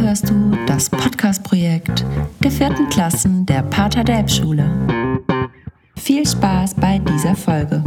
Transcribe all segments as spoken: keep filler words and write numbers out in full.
hörst du das Podcast-Projekt der vierten Klassen der Pater-Delp-Schule. Viel Spaß bei dieser Folge.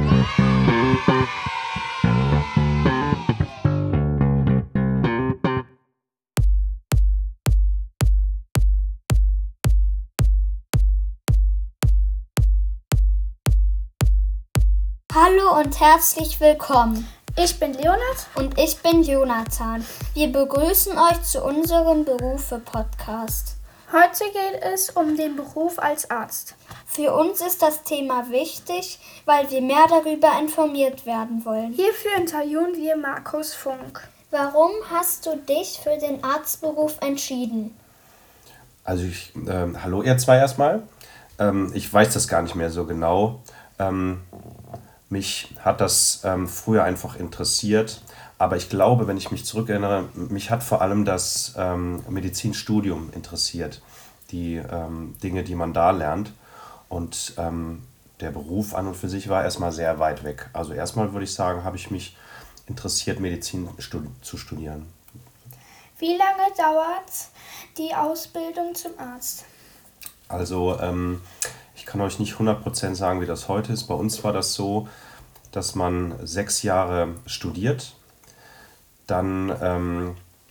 Hallo und herzlich willkommen. Ich bin Leonard und ich bin Jonathan. Wir begrüßen euch zu unserem Berufe-Podcast. Heute geht es um den Beruf als Arzt. Für uns ist das Thema wichtig, weil wir mehr darüber informiert werden wollen. Hierfür interviewen wir Markus Funk. Warum hast du dich für den Arztberuf entschieden? Also ich, äh, hallo ihr zwei erstmal. Ähm, ich weiß das gar nicht mehr so genau. Ähm, Mich hat das ähm, früher einfach interessiert, aber ich glaube, wenn ich mich zurückerinnere, mich hat vor allem das ähm, Medizinstudium interessiert, die ähm, Dinge, die man da lernt. Und ähm, der Beruf an und für sich war erstmal sehr weit weg. Also erstmal würde ich sagen, habe ich mich interessiert, Medizin studi- zu studieren. Wie lange dauert die Ausbildung zum Arzt? Also ähm, ich kann euch nicht hundert Prozent sagen, wie das heute ist. Bei uns war das so, dass man sechs Jahre studiert, dann ähm,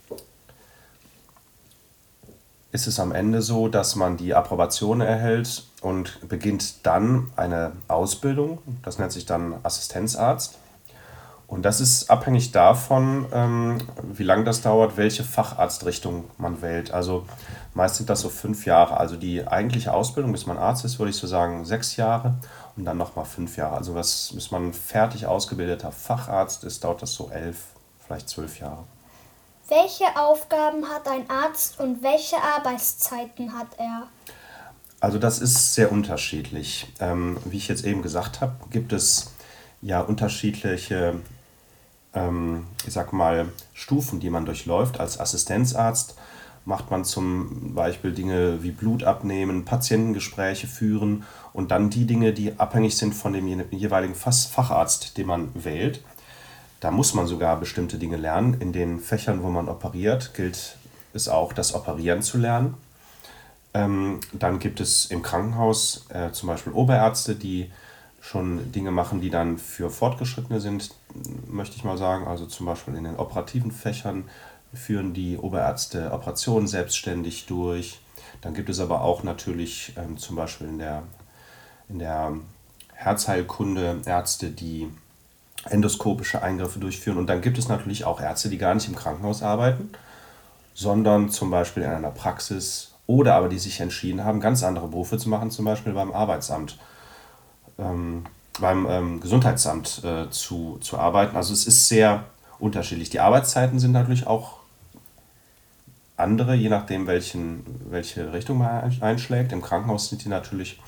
ist es am Ende so, dass man die Approbation erhält und beginnt dann eine Ausbildung. Das nennt sich dann Assistenzarzt. Und das ist abhängig davon, ähm, wie lange das dauert, welche Facharztrichtung man wählt. Also meist sind das so fünf Jahre. Also die eigentliche Ausbildung, bis man Arzt ist, würde ich so sagen, sechs Jahre und dann nochmal fünf Jahre. Also was, bis man fertig ausgebildeter Facharzt ist, dauert das so elf, vielleicht zwölf Jahre. Welche Aufgaben hat ein Arzt und welche Arbeitszeiten hat er? Also das ist sehr unterschiedlich. Ähm, wie ich jetzt eben gesagt habe, gibt es ja unterschiedliche ähm, ich sag mal, Stufen, die man durchläuft. Als Assistenzarzt macht man zum Beispiel Dinge wie Blut abnehmen, Patientengespräche führen und dann die Dinge, die abhängig sind von dem jeweiligen Facharzt, den man wählt. Da muss man sogar bestimmte Dinge lernen. In den Fächern, wo man operiert, gilt es auch, das Operieren zu lernen. Ähm, dann gibt es im Krankenhaus äh, zum Beispiel Oberärzte, die schon Dinge machen, die dann für Fortgeschrittene sind, möchte ich mal sagen. Also zum Beispiel in den operativen Fächern führen die Oberärzte Operationen selbstständig durch. Dann gibt es aber auch natürlich ähm, zum Beispiel in der, in der Herzheilkunde Ärzte, die endoskopische Eingriffe durchführen. Und dann gibt es natürlich auch Ärzte, die gar nicht im Krankenhaus arbeiten, sondern zum Beispiel in einer Praxis oder aber die sich entschieden haben, ganz andere Berufe zu machen, zum Beispiel beim Arbeitsamt. Ähm, beim ähm, Gesundheitsamt äh, zu, zu arbeiten. Also es ist sehr unterschiedlich. Die Arbeitszeiten sind natürlich auch andere, je nachdem, welchen, welche Richtung man einschlägt. Im Krankenhaus sind die natürlich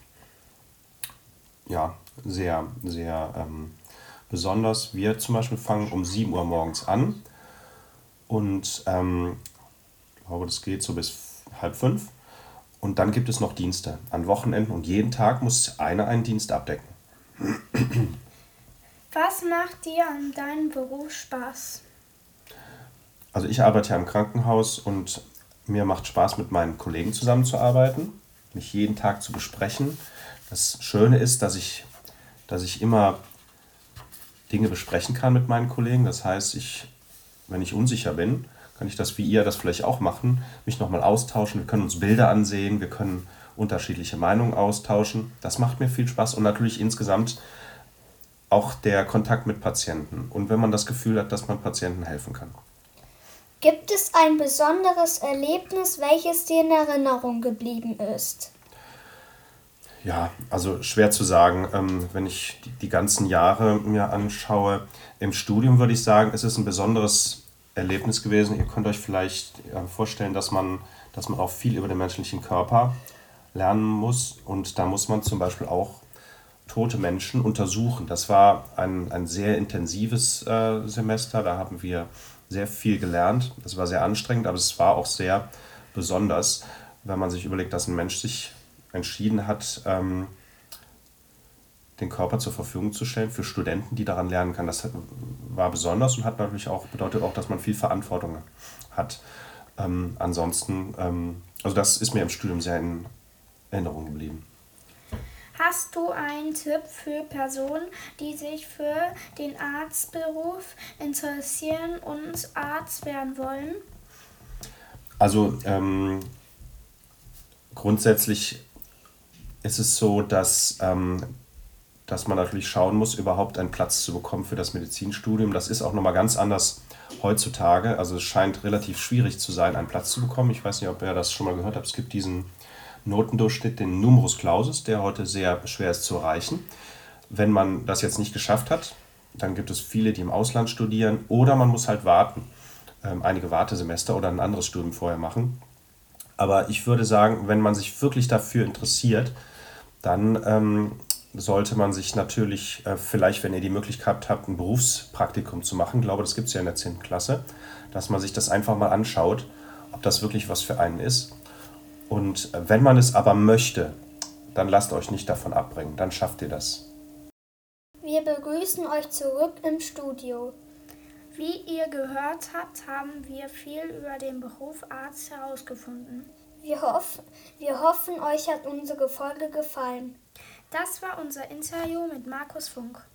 ja, sehr, sehr ähm, besonders. Wir zum Beispiel fangen um sieben Uhr morgens an und ähm, ich glaube, das geht so bis halb fünf. Und dann gibt es noch Dienste an Wochenenden und jeden Tag muss einer einen Dienst abdecken. Was macht dir an deinem Beruf Spaß? Also ich arbeite ja im Krankenhaus und mir macht Spaß, mit meinen Kollegen zusammenzuarbeiten, mich jeden Tag zu besprechen. Das Schöne ist, dass ich, dass ich immer Dinge besprechen kann mit meinen Kollegen. Das heißt, ich, wenn ich unsicher bin, kann ich das, wie ihr das vielleicht auch machen, mich nochmal austauschen. Wir können uns Bilder ansehen, wir können unterschiedliche Meinungen austauschen. Das macht mir viel Spaß und natürlich insgesamt auch der Kontakt mit Patienten. Und wenn man das Gefühl hat, dass man Patienten helfen kann. Gibt es ein besonderes Erlebnis, welches dir in Erinnerung geblieben ist? Ja, also schwer zu sagen. Ähm, wenn ich die, die ganzen Jahre mir anschaue, im Studium würde ich sagen, es ist ein besonderes Erlebnis gewesen. Ihr könnt euch vielleicht vorstellen, dass man, dass man auch viel über den menschlichen Körper lernen muss. Und da muss man zum Beispiel auch tote Menschen untersuchen. Das war ein, ein sehr intensives äh, Semester. Da haben wir sehr viel gelernt. Das war sehr anstrengend, aber es war auch sehr besonders, wenn man sich überlegt, dass ein Mensch sich entschieden hat, ähm, den Körper zur Verfügung zu stellen für Studenten, die daran lernen können. Das war besonders und hat natürlich auch, bedeutet auch, dass man viel Verantwortung hat. Ähm, ansonsten, ähm, also das ist mir im Studium sehr in Erinnerung geblieben. Hast du einen Tipp für Personen, die sich für den Arztberuf interessieren und Arzt werden wollen? Also ähm, grundsätzlich ist es so, dass, ähm, dass man natürlich schauen muss, überhaupt einen Platz zu bekommen für das Medizinstudium. Das ist auch nochmal ganz anders heutzutage. Also es scheint relativ schwierig zu sein, einen Platz zu bekommen. Ich weiß nicht, ob ihr das schon mal gehört habt. Es gibt diesen Notendurchschnitt, den Numerus Clausus, der heute sehr schwer ist zu erreichen. Wenn man das jetzt nicht geschafft hat, dann gibt es viele, die im Ausland studieren oder man muss halt warten, ähm, einige Wartesemester oder ein anderes Studium vorher machen. Aber ich würde sagen, wenn man sich wirklich dafür interessiert, dann ähm, sollte man sich natürlich, äh, vielleicht, wenn ihr die Möglichkeit habt, ein Berufspraktikum zu machen, ich glaube, das gibt es ja in der zehnten Klasse, dass man sich das einfach mal anschaut, ob das wirklich was für einen ist. Und wenn man es aber möchte, dann lasst euch nicht davon abbringen, dann schafft ihr das. Wir begrüßen euch zurück im Studio. Wie ihr gehört habt, haben wir viel über den Beruf Arzt herausgefunden. Wir, hoff, wir hoffen, euch hat unsere Folge gefallen. Das war unser Interview mit Markus Funk.